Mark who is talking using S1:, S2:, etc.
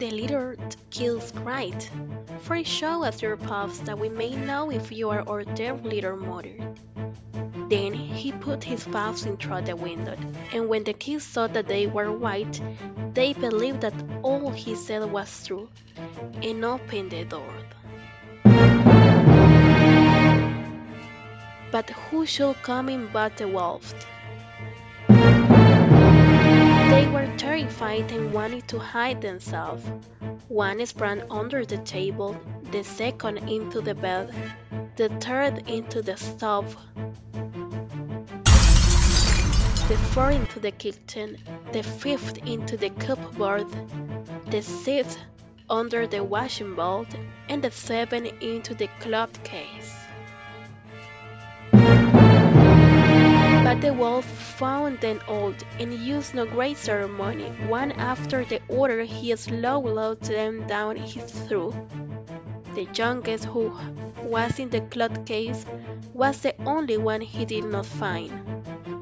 S1: The little kills cried, "For show us your paws that we may know if you are our dear little mother." Then he put his paws in through the window, and when the kids saw that they were white, they believed that all he said was true, and opened the door. But who should come in but the wolves? They were terrified and wanted to hide themselves. One sprang under the table, the second into the bed, the third into the stove, the fourth into the kitchen, the fifth into the cupboard, the sixth under the washing bowl, and the seventh into the cloth case. But the wolf found them all, and used no great ceremony. One after the other he slowly let them down his throat. The youngest, who was in the cloth case, was the only one he did not find.